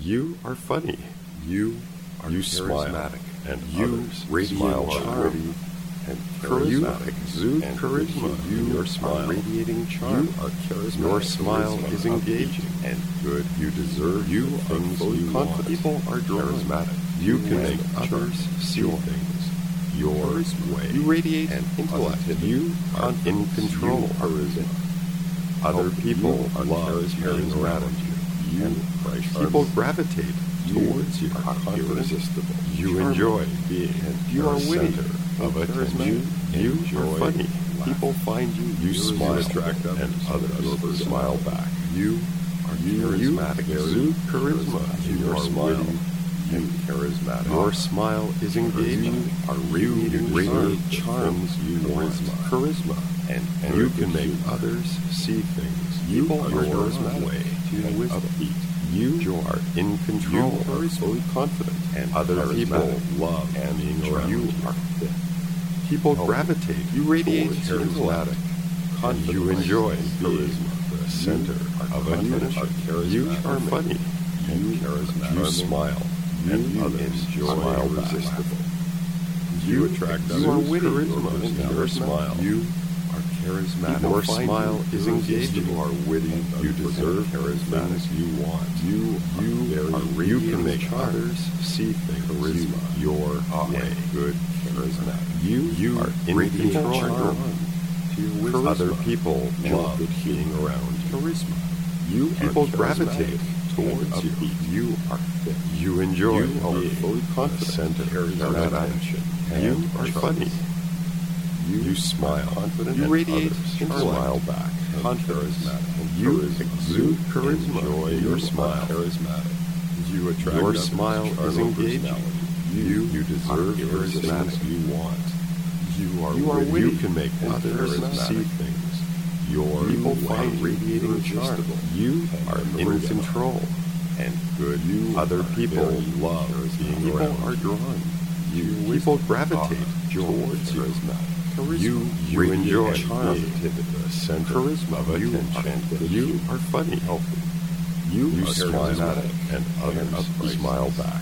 You are funny. You smile, and You radiate charm, and you charismatic. exude And charisma you in your are smile. radiating charm. You are charismatic. Your Your smile smile is is engaging and good. You deserve You the are things fully you confident. want. People are drawn. Charismatic. You can make others see joy, things your charisma. way. You radiate and intellect. positivity. You are in control. You are charisma. Other people are love being around you. And People gravitate towards you. are irresistible. You charming, enjoy being You are the witty center of and attention. charismatic. You Enjoy are funny. People find you. You smile, attract and others. others smile back. You are charismatic. You exude charisma in your smile. You charismatic. Your smile is engaging. You are radiating radiate charm. things you want. Charisma. And you can make others see things. People are are your charismatic way to and wisdom. upbeat. You are in control. You are fully confident. And other people charismatic. love And being around you you. are fit. People Healthy. gravitate. You radiate towards charismatic. And you enjoy being the center of attention. You are funny. You charismatic. You smile. And You others enjoy smile back. irresistible. You attract You are others. witty. Charisma in your smile. You are charismatic. Your Find smile you is irresistible. engaging. You are witty. You deserve charismatic. things you want. You are You can make charm. others see things Charisma. your way. Good charismatic. You are in radiate control. charm. To your wisdom. Other people And love good being around you. charisma. You people charismatic gravitate towards and you. upbeat. You are fit. You enjoy You are being fully the confident. center of Charismatic. attention. And You are charming. funny. You smile. confident. You And radiate others and charming. smile back. Charismatic. You exude charisma Enjoy in your your smile. charismatic. You attract Your others. smile is Charming engaging. personality. You deserve are the things charismatic. you want. You are You witty can make and others charismatic. see things your People way. find radiating charm. irresistible. You are in control. And good. Other people love being People around are drawn. People gravitate towards you. You enjoy charm. the center Charisma. of You attention. are You are funny. healthy. You are smile charismatic and others upright. smile back.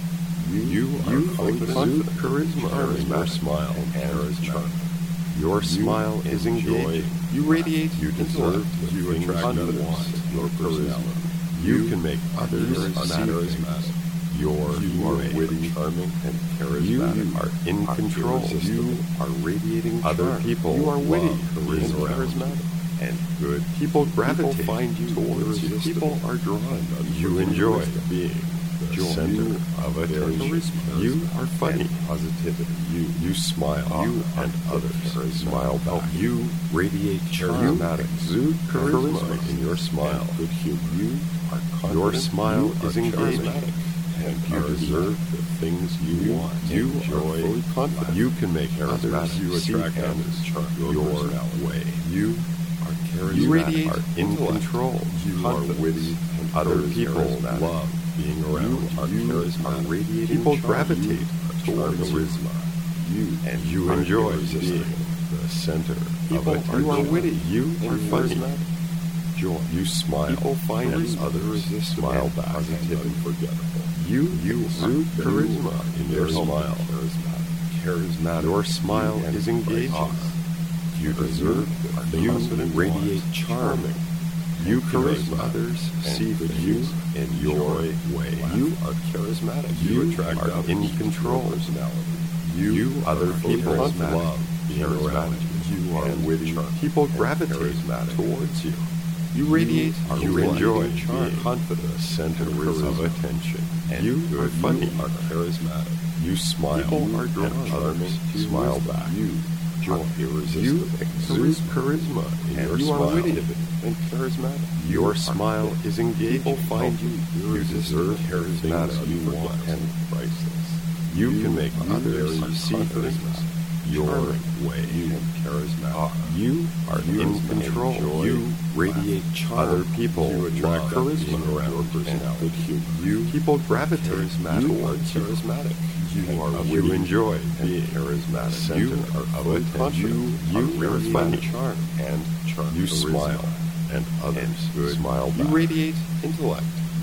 You are exude confident. charisma in your smile and charming. Your smile is engaging. You radiate. You deserve the You things attract you others. want. Your personality. You can make others see charismatic. things your You are way. witty, charming, and You charismatic. are in control. You are radiating Other charm. people You are witty, love being and around charismatic, and good. People gravitate People find you towards you. irresistible. People are drawn. You enjoy being the Joy. center You of are attention. charisma. You are funny. And positivity. You smile. You are and others charismatic. smile back. You radiate charm. You exude charisma in your smile. Good humor. You are confident. Your smile You is are engaging. charismatic. And you deserve the things you want. You enjoy. are fully confident. You can make others You see attract things others. your personality. way. You are charismatic. You radiate are in intellect. control. You Confidence. are witty. And Other others people charismatic. love being around. You are charismatic. radiating. People charm. gravitate You are towards you. charisma. You You are enjoy irresistible. being the center People of are attention. you are witty. You are and funny. charismatic. Joy. You smile. People find and you others irresistible smile and back. positive and forgettable. You You exude are charisma in your healthy, smile. Charismatic. Your smile and is engaging. bright. You deserve the You confident radiate want. charming. You can make charisma. others And see good things you in your way. You are charismatic. You attract are others in to your control. personality. You other fully people confident. love being around you. You are And witty. People and gravitate charismatic. towards you. You radiate. You enjoy charm. being Confidence. the center and of charisma. attention. And You good. are funny. You are charismatic. You smile. People are drawn. and others to smile wisdom. back. You joy. You Irresistible. exude charisma in And your you smile. are witty and charismatic. Your smile is engaging. People find you You deserve the charismatic things you want. and priceless. You can make others are see confident, things your charming, way. and charismatic. You are in control. enjoy You radiate charm. Other people You attract love charisma being around your and personality. good humor. You people gravitate Charismatic. towards You are you. charismatic. You are You witty enjoy and being charismatic. center You of are fully attention. confident. You are radiate funny. charm and charm. You charisma. smile and others And good. smile You back. radiate intellect.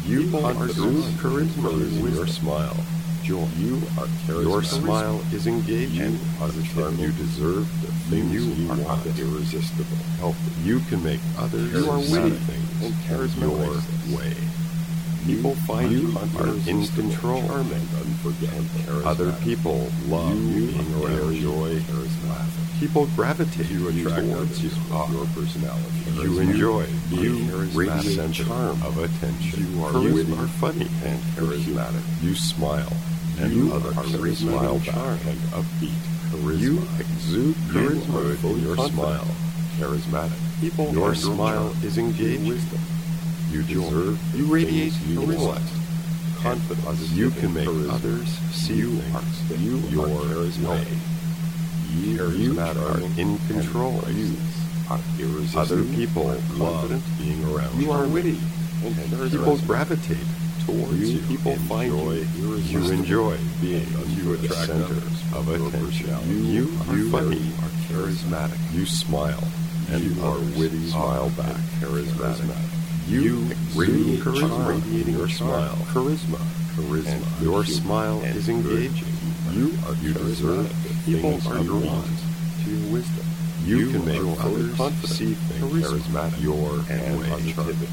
You People are exude charisma in your wisdom. smile. Joy. You are charismatic. Your smile is engaging. You deserve the things you are want. irresistible. Healthy. You can make others You are see witty things and your charismatic. way. People find you you are in control. charming, and unforgettable. Other people love You being are around very you. charismatic. People gravitate You attract towards others you. with your personality. You enjoy being charismatic radiant center charm of attention. You are You witty are funny and charismatic. You smile, and You others are smile radiant back. charm and upbeat. Charisma. You exude charisma in fully your confident. smile. Charismatic. People Your are smile drawn is to your engaging. wisdom. You deserve You the radiate things you charisma. want. Confidence. You can make charisma. others see You things are- you your are charismatic. way. You are in control. You are irresistible. Other people and love confident. being around You are witty and People charismatic. gravitate towards you. People find you You irresistible. enjoy being You the attract center others of with your attention. personality. You are funny. are charismatic. You smile, and You are others witty, smile back. charismatic. You radiate exude charm, charisma in radiating your charm. smile. Charisma. And your humor smile and is good engaging. You You deserve the People things are you drawn want. to your wisdom. You can make are fully others confident, see things charismatic, your and way. positivity.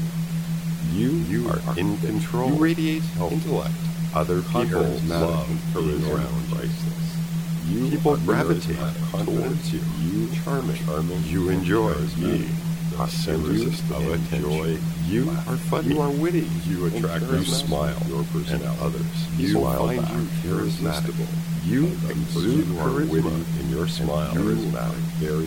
You are in confident. control. You radiate Healthy. intellect. Other people Charismatic love and being charisma. around you. You People are gravitate charismatic, towards you. You charming. You enjoy charismatic. being the center Irresistible. of attention. Enjoy. You are funny. You are witty. You attract. and You charismatic. smile, Your and personality. others People smile find back. you irresistible. You and exude you are charisma witty in your smile. charismatic.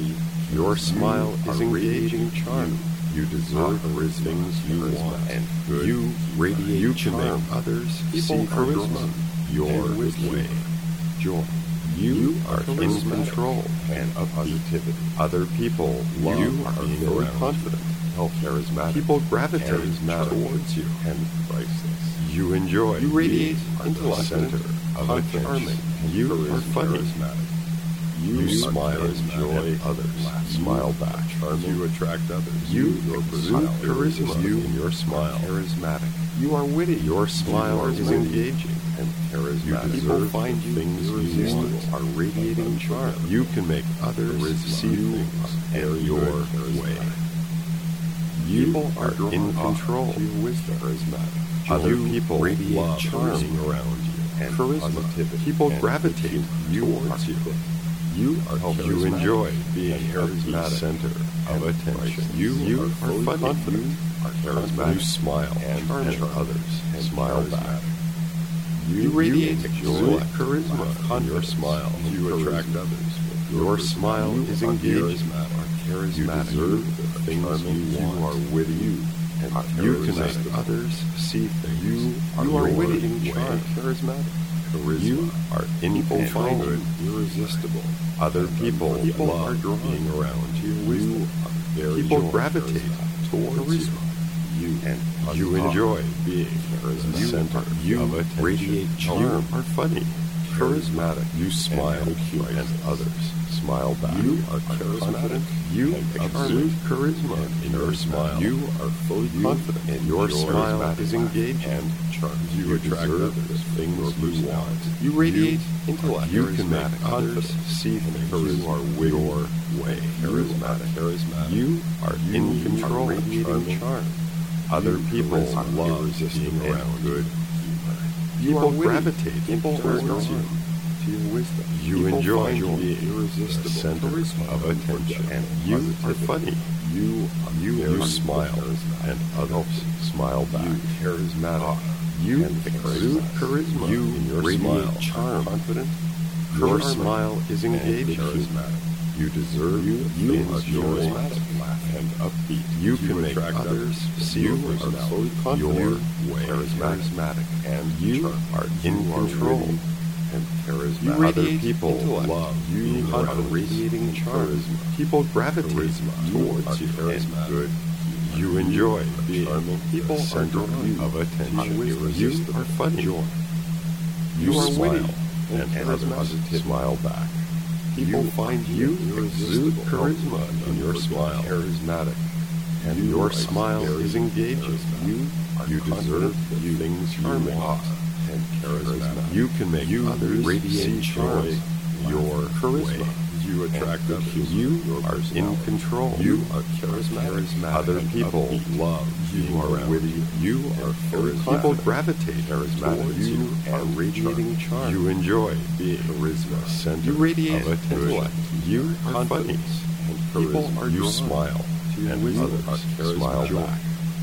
Your smile You is are engaging. radiating charm. You deserve the things you charisma, want. and good You radiate. You can charm. make others People see are charisma drawn your and wisdom. way. Joy. You are in charismatic control. and positivity. Other people love You are being fully around. confident, charismatic, People gravitate charismatic, towards you. and priceless. You enjoy. You radiate being the intellect, center of attention. charming, You are funny. charismatic. You are smile, charismatic, and others smile back. You attract others. You Your exude personality. charisma You in your smile. charismatic. You are witty. Your smile You are is witty engaging. and charismatic. You People deserve find the you things you irresistible. want. Are radiating charm. You can make others Charisma. see You things are your good, way. charismatic. You People are drawn in control. to your wisdom. Charismatic. Other You people radiate love charm being around you. and Charisma. positivity People and gravitate towards you. You enjoy being and at the charismatic center of and attention. priceless. You are fully funny. confident, You charismatic, smile, and and charming, others and smile back. charismatic. You radiate exude joy, charisma in your confidence, smile. You attract others. with Your smile You is are engaging. charismatic. You deserve the things charming. you want. You are witty and You can make charismatic. others see things. You are your witty, way. charm, charismatic. Charisma. You are in People find control. you irresistible. Other people People are love drawn being around to you. your wisdom. Very People joy, gravitate charisma, towards you. You And you positive. enjoy being the You center are- you of attention. radiate charm. You are funny, Charismatic. You smile, and and others smile back. You are charismatic. You and exude charming. charisma in your smile. You are fully confident. and your smile charismatic, is engaging. and charming. You attract deserve others the things your you personality. want. You radiate intellect. You can make charismatic, others confidence, see things You are witty, your way. charismatic. You are in control. Are radiating charming. charm. Other people charisma, love irresistible, being around and good humor. People witty. gravitate People towards are drawn you. to your wisdom. You People enjoy find you being irresistible, the center charisma, of attention. and You are positivity. funny. You You smile, and others smile back. charismatic. You and exude charisma You in your radiate smile. charm, confident, Your charismatic, smile is and engaging. charismatic. You deserve You the are things you want. charismatic and upbeat. You can make attract others see You your are fully personality confident, your way. charismatic, and You charming. are in You are control. witty and charismatic. You Other people intellect. love You being are around radiating charm. charisma. People gravitate Charisma. towards You you. are charismatic. Good. You enjoy being charming. People the are center drawn of attention. to You irresistible are funny. joy. You are smile, witty and and others charismatic. smile back. People find you exude irresistible, charisma in your smile. charismatic, And You your are smile very is engaging. charismatic. You You deserve the things you want. And charismatic. You can make others see joy your charisma. way. You attract And others. you Your are in personality. control. You are charismatic. Other and people upbeat. love You being are around witty. you. You are fully People confident. gravitate Charismatic. towards you are and radiating charm. You enjoy being Charisma. the center You radiate of attention. intellect. You are funny. Confidence. And People charisma. are You drawn smile. to And wisdom. others Smile smile back. back.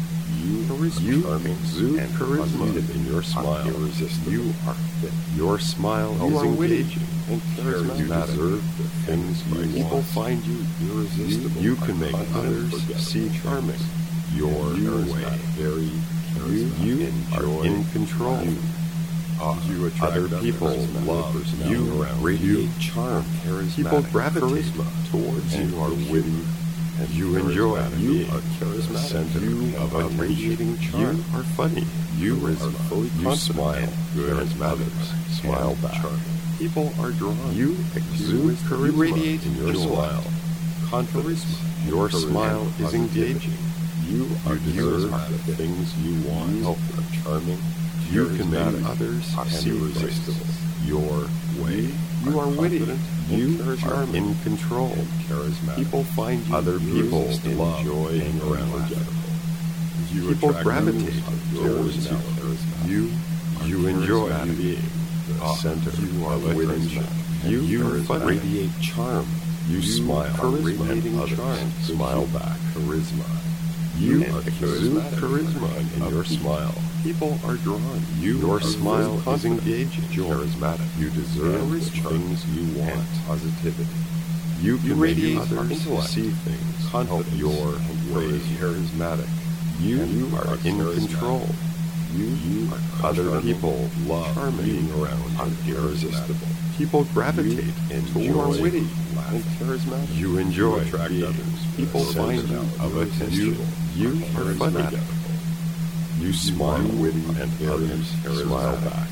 You exude and charisma positive in your smile. irresistible. You are fit. Your smile You is are witty engaging. and You charismatic. deserve the things you People want. find you irresistible. You can make confident, others forgettable, see charming. your You way. are Very You are enjoy in control. You attract Other people charismatic love personality you around radiate you. charm. Charismatic People gravitate charisma. towards And you. Are humor. witty. And You enjoy charismatic. being You are charismatic. the center You of are attention. radiating charm. You are funny. You Charisma. are fully You confident. smile. And Good. and others smile And back. charming. People are drawn. You to exude wisdom. charisma You radiate in your joy. smile. Confidence. Your Charisma. smile is Positivity. engaging. You deserve the things you want. You are charming. You can make charismatic, others and see irresistible. things your way. You are witty. confident. and You are charismatic. in control. And charismatic. People find you. Other people irresistible, love joy being and around laughter. you. You People attract gravitate others towards you. charismatic. You are enjoy charismatic. being the center You are of attention. charismatic. You are funny. radiate charm. You smile. charisma. And others Charm. smile back. Charisma. You And exude charismatic. charisma in your Upbeat. smile. People are drawn. Your are smile is confident, engaging. charismatic. You deserve the Charisma. things you want. And positivity. You can radiate make others intellect, see things confidence, help your and way. charismatic. You And are in charismatic. control. You are Other charming, people love charming, being around and you. irresistible. People gravitate You are towards witty you. and charismatic. You enjoy attract being others. People the find center you of attention. You are funny. charismatic. You smile witty and and others smile charismatic. back.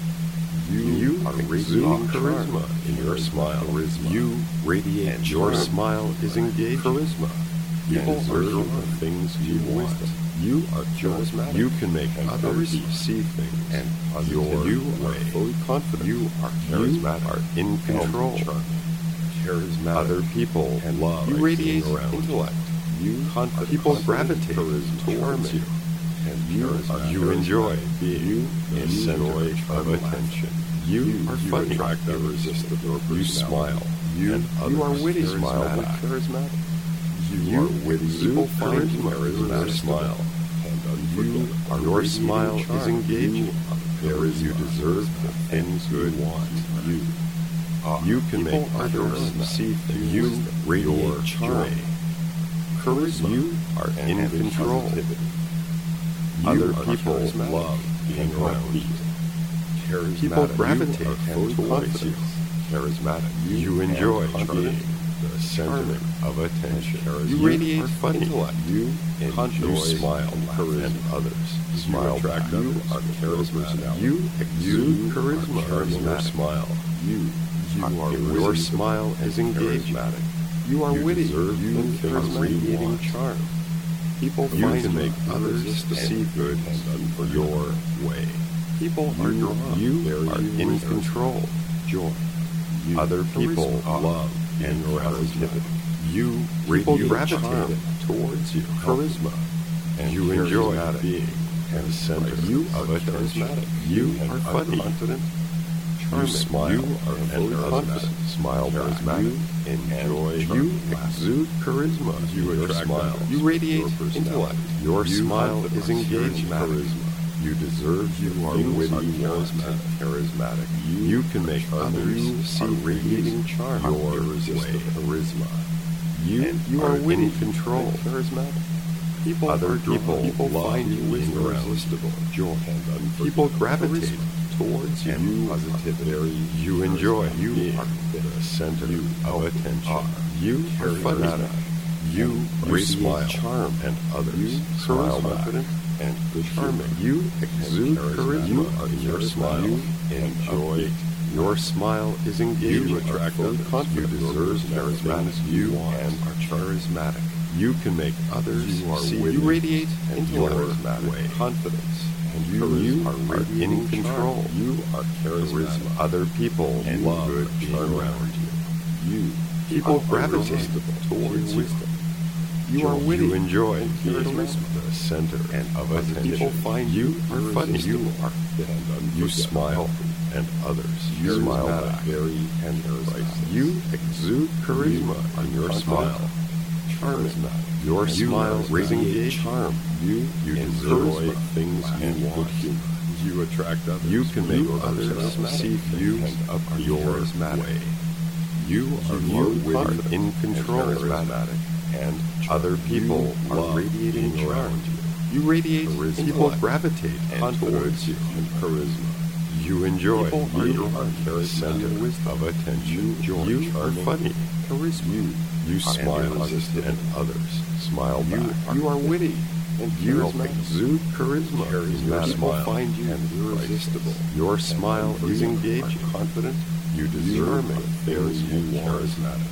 You are exude exuding charm. charisma in your smile. Charisma. You radiate. And Your charm. smile is engaging. Charisma. People And are wisdom. drawn to things you want. Wisdom. You are Charismatic. You can make And others charisma. see things And your positivity. you You are way. fully confident. You are charismatic. You are in control. And charming. Charismatic. Other people And love you radiate being around. intellect. You Confident. people Confident. gravitate Charisma. towards Charming. you. And You charismatic. enjoy being the enjoy center charm of and attention. You are funny. attract irresistible You personality. smile. And You are others witty. smile Charismatic. back. Charismatic. You are witty. exude People find you charisma in your charismatic. smile. You are Your radiating smile charm. is engaging. You charisma. deserve the things you want. You can People make are others drawn see to things. You wisdom. radiate Your joy. Charisma. You are in And control. positivity. Other are people charismatic love being and around upbeat. you. Charismatic. People You gravitate are fully towards confident. you. Charismatic. You enjoy and confident. being the center Charming. of attention. And You charisma. radiate are funny. intellect. You Enjoy you smile and and charisma. others You smile attract back. others. You are Charismatic. charismatic. You exude charisma are in your charismatic. smile. You are Your witty smile is and engaging. charismatic. You are You witty deserve and the things you radiating want. charm. People You find can make you others irresistible see good and your way. People are drawn. You are in wisdom. control. Joy. You Other people charisma. love and being around positivity. you. People You gravitate gravitate towards you. Charisma. And You enjoy charismatic. being the center You of are attention. charismatic. You and are funny. confident. You Charming. smile You are and fully others confident. smile back. Charismatic. You enjoy. And You charming. exude charisma. You in your attract smile. others. You radiate Your personality. intellect. Your You smile confidence. is engaging. Charismatic. You deserve. You the are things witty you want. and charismatic. You can make others You see are radiating things charm. your irresistible way. charisma. You You are are witty in control. and charismatic. People Other are drawn. people People love find you being around. irresistible. Joy and unforgettable. People gravitate Charisma. towards you. And positivity. You enjoy. You being are the center of attention. are You are funny. charismatic. You radiate smile charm. and others You smile back. confident and Charming. You exude charisma. charisma You in your charismatic smile. and Enjoy. upbeat. Your smile is engaging. You attract You others. deserve charismatic. things You you want. and are charismatic. You can make others You are see witty you radiate and your charismatic way. confidence, and You you are are in in control. control. You are charismatic. Other people and love good being charm around you. You People are gravitate irresistible towards you. wisdom. You are You witty enjoy and being charismatic. the center And of other attention. people find you are funny. irresistible You are and You unforgettable. smile, and others You smile smile back. very and priceless. You exude charisma You in your are smile. charming. Your And smile you is radiate engaging. charm. You enjoy enjoy things and you good want. humor. You attract others. You can make others see You things and up your charismatic. way. You are confident in and control, charismatic. and other people You are are radiating being around around you. You radiate charisma. people gravitate And towards you. and charisma. You enjoy. People are You drawn are to the center charisma. of attention. You You are are charming. funny. Charisma. You are smile, irresistible. and others smile back. You are witty and You charismatic. exude charisma in your People smile. find you irresistible. Your smile And is you engaging. are confident. You You deserve are the very things you want. charismatic.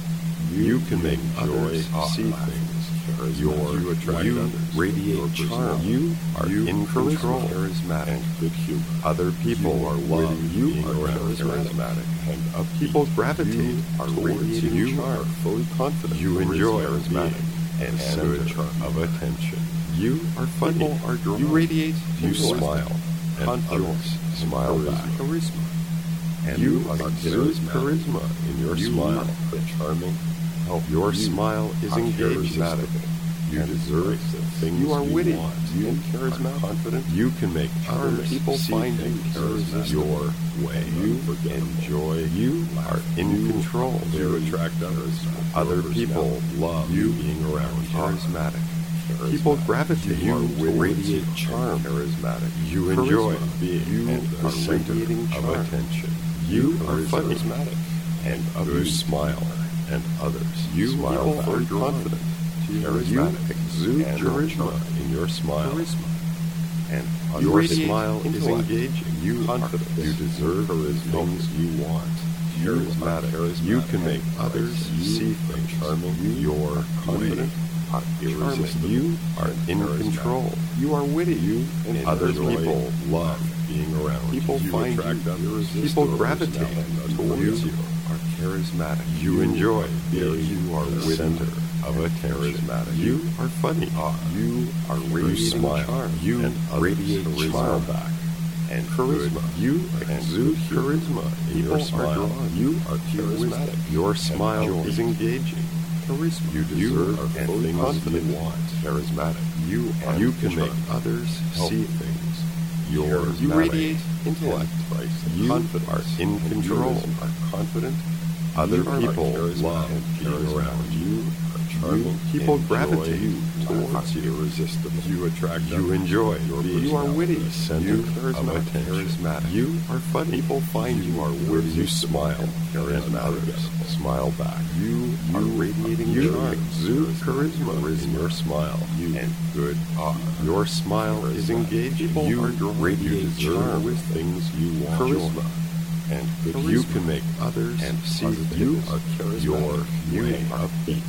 You can make enjoy others see life. things. You attract You others. radiate Your charm. personality. You are in control. Charismatic and good humor. Other people You are love witty. you You are around you. charismatic and upbeat. People gravitate You are towards radiating you. charm. are Fully confident. You enjoy charismatic being and the center good charm. of attention. You are funny. People are drawn. You radiate. You intellect, smile, and confidence, others smile back. Charisma. And You are exude charismatic. charisma in your You smile. are charming. Your You smile is are engaging. charismatic. You and deserve the things You are witty. want. You You are charismatic. confident. You can make Charming. others People see find you things irresistible. your way. You enjoy. You are in control. You attract others. Other Your people personality. love You being around you. charismatic. People gravitate You towards radiate you. charm. Charismatic. You Charisma. enjoy being You the are center radiating of charm. attention. You are funny, charismatic and you good. smile, and others You smile people back. are confident. You Charismatic exude and charisma charming. in your smile. Charisma. And Your radiate smile is intellect. engaging. You Confidence. You deserve the things you want. Charismatic. You can make and others you see are things charming. your way. Confident. Are irresistible. You are and in charismatic. control. You are witty. You and Other enjoy people love being around People you. find attract you others. irresistible. People gravitate And towards you. are charismatic. You enjoy There being you are the witty center of and attention. charismatic. You are funny. You are You radiating smile. charm. You and radiate charisma. smile back. And Charisma. You exude charisma in People your are smile. drawn. You are Charismatic. Your smile joy. is engaging. Charisma. You deserve are the fully things confident. you want. Charismatic. You are You can make charming. others Help. see things your Charismatic. way. radiate intellect. You Confidence. are in And control. you are confident. Other You are people charismatic love and being charismatic. around you. Charming. People Enjoy. gravitate You towards are you. irresistible. You attract. You enjoy. being You are witty. the center You of charismatic. attention. Charismatic. You are funny. People find you are You irresistible smile, and and charismatic. others smile back. You are radiating You charm. exude charisma in your smile. You and good Your smile is Charisma. engaging. People You are drawn. radiate You deserve charm. the things you want. Charisma. And Charisma. you can make others And see positivity. you are charismatic. your You way. are upbeat.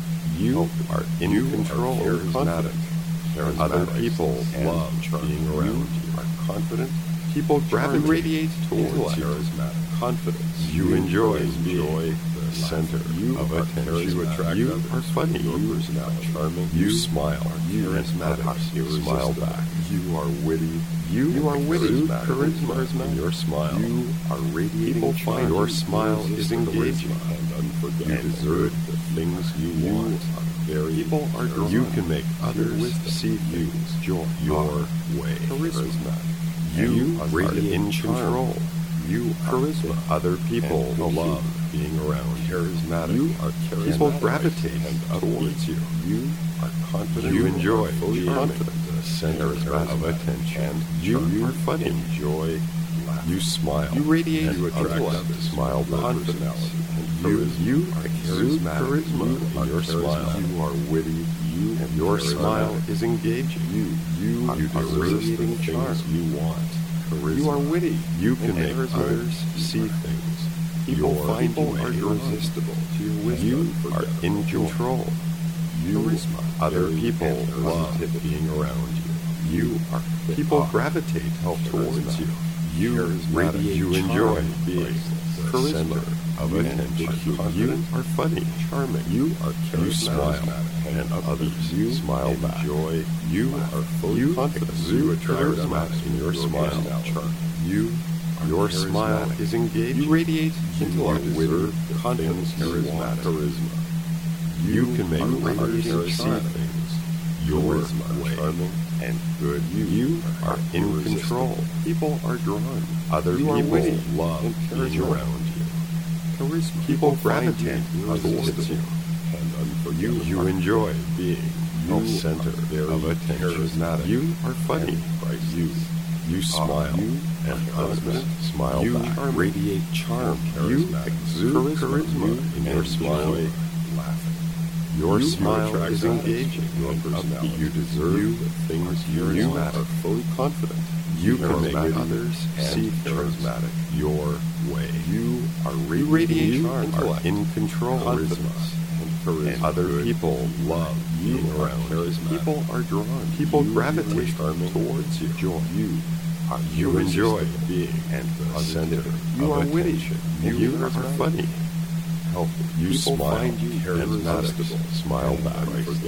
You are in You control. are charismatic. Other people and love charming. being around You you. are confident. People Charming. gravitate towards Intellect. you. Charismatic. Confidence. You enjoy enjoy the center You of are attention. charismatic. You attract You others. are funny. Your You personality. are charming. You smile. You and charismatic. others Irresistible. smile back. You are witty. You are witty. exude Charismatic. charisma in your smile. You are radiating People charm. find your smile is Irresistible engaging. charisma and unforgettable. You deserve the things you want. People are drawn. You can make others wisdom. see things Joy. your way. Charisma. You are are in charm. control. You are Charisma. Other people and good love humor. being around you. charismatic. You are charismatic. People gravitate and towards you. You are confident. You enjoy are fully being confident. the center Charismatic. of attention. And You charming. are funny. Enjoy. You smile. You radiate and intellect. others smile back. Confidence. You are exude charismatic. charisma You are in your smile. charismatic. You are witty. You and Your charismatic. smile is engaging. You are deserve radiating the charm. things you want. Charisma. You are witty. You can and make charismatic. others see things People your find you way. are irresistible to your wisdom. You are in Joy. control. You charisma. Other people love being around you. You are people gravitate towards you. You radiate. You enjoy being the center of attention. You are funny, charming. You are charismatic. You smile, and others you smile back. You are fully confident. You attract charisma in your smile. Charm. Your smile is engaged. You radiate intellect, witty, confidence, charisma. You can make others see things your way, charming and good. You are in control. People are drawn. Other people love being around you. Charisma. People gravitate towards you. You enjoy being the center of attention. You are funny. You smile, and others smile back. You radiate charm. You exude charisma in your smile. Your smile is engaging. You deserve the things you are fully confident. You can make others see charismatic your way. You are radiating intellect, in control, confidence, and other people love being around. People are drawn. People gravitate towards you. You enjoy being the center. You are witty. You are funny. Healthy. You smile, irresistible. Smile back.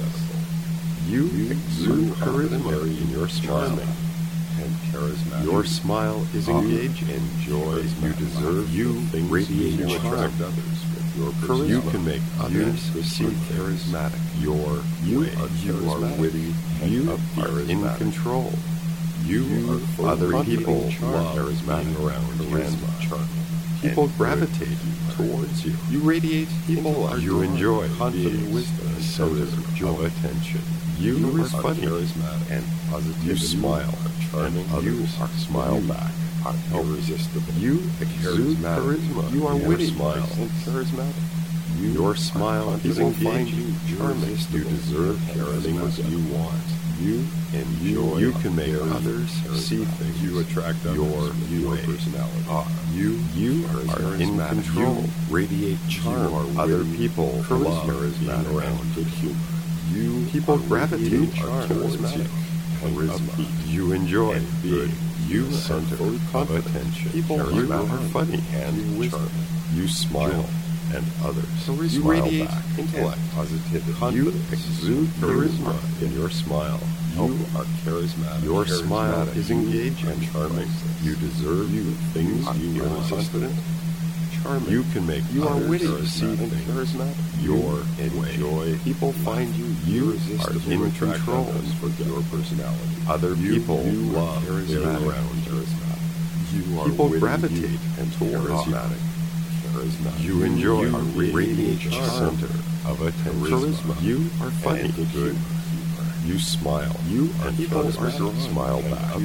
You exude charisma in your smile. And charismatic. Your smile is engaging. Enjoy. You deserve. You radiate charm. Your charisma. You can make others see charismatic. Your way. You are witty. You are in control. You are other people love charismatic around charisma. People gravitate towards you. You radiate people. You enjoy confident wisdom, the center of attention. You are funny, charismatic, and positive. You smile, charming. You are smile back, irresistible. You exude charisma. You are witty, smile, and charismatic. Your smile is engaging, charming. You deserve everything you want. You enjoy. You can make others see things. You attract others your personality. You are in control. You radiate charm. Other people love being around. Good humor. People gravitate towards you. Charisma. You enjoy being you center of attention. People are funny and charming. You smile. And others. You radiate intellect, positivity. You exude charisma in your smile. You are charismatic. Your smile is engaging and charming. You deserve things you are confident. Charming. You can make are witty, see things. Charismatic. Your enjoy. People find you. You are in control of your personality. Other people love being around charismatic. People gravitate and charismatic. You enjoy a radiant center of attention. You are funny, good. You smile. You and people are smile back.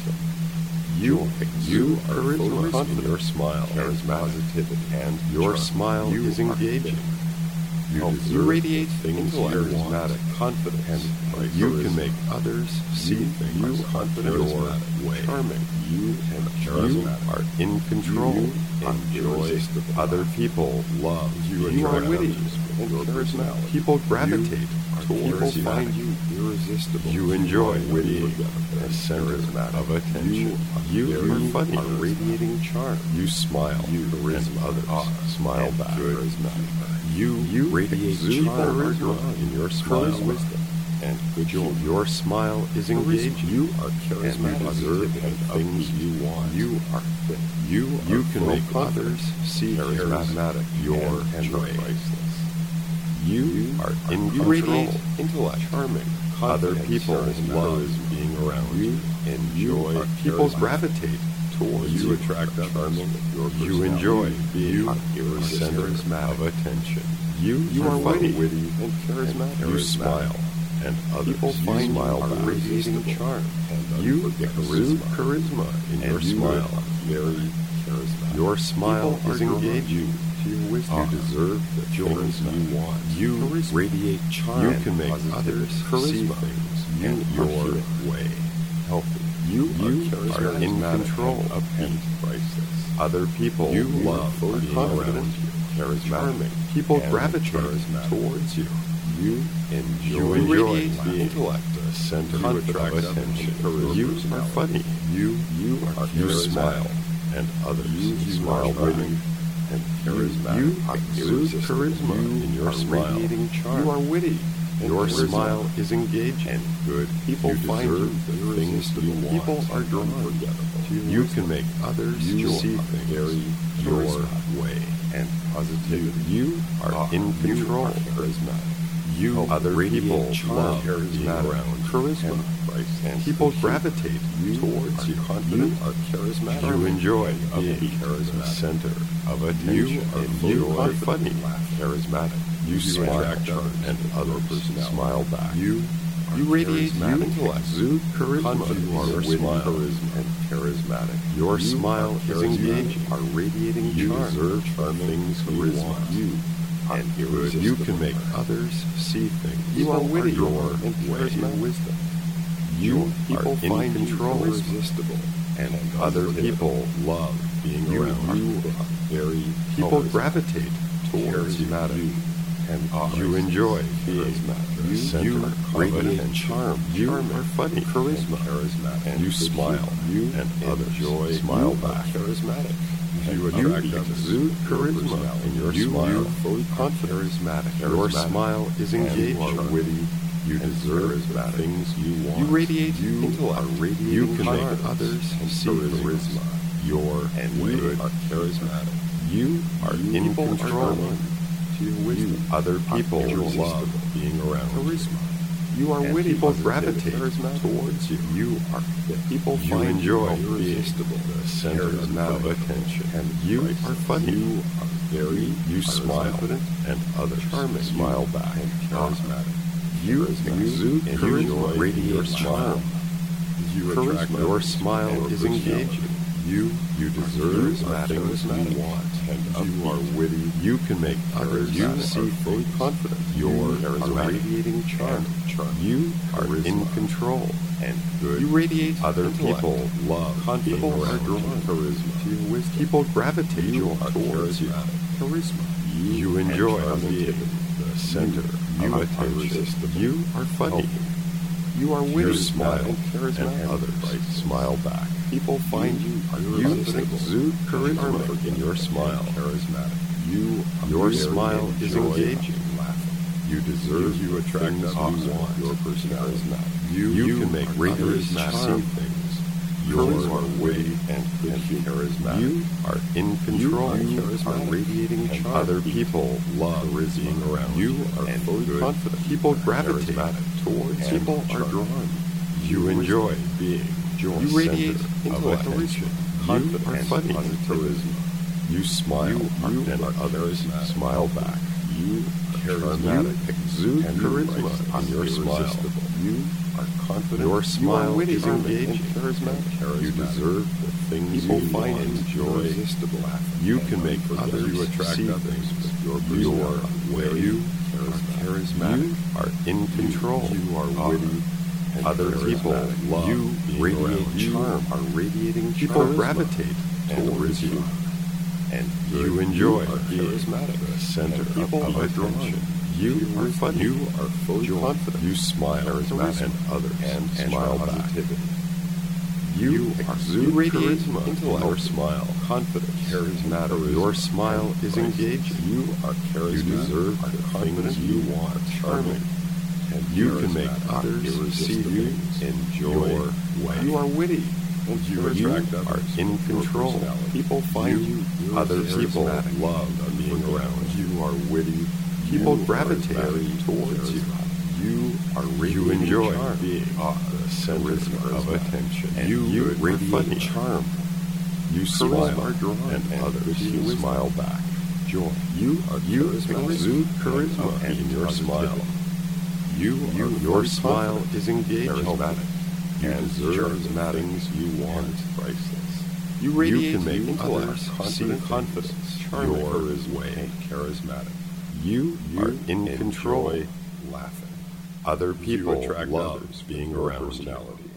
You exude charisma in your smile, positivity, and your smile is engaging. You radiate things charismatic, confident, and you can make others see things your way. Charming. You are in control. Enjoy. Other people love you. You are witty and charismatic. People gravitate towards you. Find you irresistible. You enjoy witty, the center of attention. You are funny, radiating charm. You smile. You and others smile back. You radiate charm in your smile. Wisdom and good joy. Your smile is engaging. You are charismatic. Observe things you want. You are fit. You can make others see charismatic. Your joy. You are in control. Intellect, charming. Other people love being around you. Enjoy. People gravitate towards you. Attract charming. You enjoy being the center of attention. You are funny, witty, and charismatic. You smile. And other people find smile back. Radiating charm. You exude charisma in your smile. Very charismatic. Your smile is engaging. You deserve the things you want. You radiate charm. You can make others see things your way. Healthy. You are in control of and priceless. Other people love being around you. Charismatic. People gravitate towards you. You enjoy being intellect, the center of attention. You are funny. You smile, and others smile back. And charismatic. You exude charisma in your smile. You are witty. Your smile is engaging. And good people find you the things you want. People are drawn to you. You can make others see things your way. And positivity. You are in control. You other people love being around charisma. And people gravitate towards you. You are charismatic. You enjoy being the center of attention. You are funny, charismatic. You smile, and others smile back. You radiate intellect, exude charisma. You are witty and charismatic. Your smile is engaging. Are radiating charm. You deserve things you want. You can make others see things. You are witty and charismatic. Wisdom. You people find control irresistible, and other people love being around you. People gravitate towards you, and you enjoy being the center of radiant charm. You are funny, charismatic, and you smile, and others smile back. Charismatic. You exude charisma in your smile, fully confident, charismatic. Your smile is engaged, witty. You deserve the things you want. You radiate intellect. You can make others see charisma. Your way are charismatic. You are in control. You other people love being around charisma. You are witty. People gravitate towards you. You are people find enjoy being the center of attention. And you are funny. You are very. You smile, and others smile back. Charismatic. You exude charisma, radiate charm. You attract your smile is engaging. You deserve the things you want, and you are witty. You can make others see fully confident. Your radiating charm. You are in control and good. You radiate other people love. People are drawn charisma to your wisdom. People gravitate towards you. Charisma. You enjoy being the center of attention. You are funny. You are witty, smile, and others smile back. People find you exude charisma in your smile. Charismatic. Your smile is engaging. You deserve you attract things you want. Your personality. You can make others see things. Yours are witty and charismatic. You are in control. You are radiating charm. Other people love being around. You are fully confident. People gravitate towards you. People are drawn. You enjoy being your radiate intellect. You are funny. Charisma. You smile, and others smile back. You charismatic. Exude charisma on your smile. You are confident. Your smile is engaging. Charismatic. You deserve the things people find enjoy. You can make others see things with your way. You are charismatic. You are in control. You are witty. Other people love you. Radiate charm. Are radiating. People gravitate towards you. And you enjoy being the center of attention. You are funny. You are fully confident. You smile, and others smile back. You exude charisma in your smile. Confident, charismatic. Your smile is engaging. You are charismatic. You deserve the things you want. Charming. And you can make others see you in your way. You are witty. You are in control. People find you. Other people love being around. You are witty. People gravitate towards you. You enjoy being the center of attention. You radiate charm. You smile, and others smile back. Joy. You exude charisma in your smile. Your smile is engaging. You deserve the things you want. Priceless. You can make others see confidence. Your way and charismatic. You are in control. Laughing. Other people love being around personality.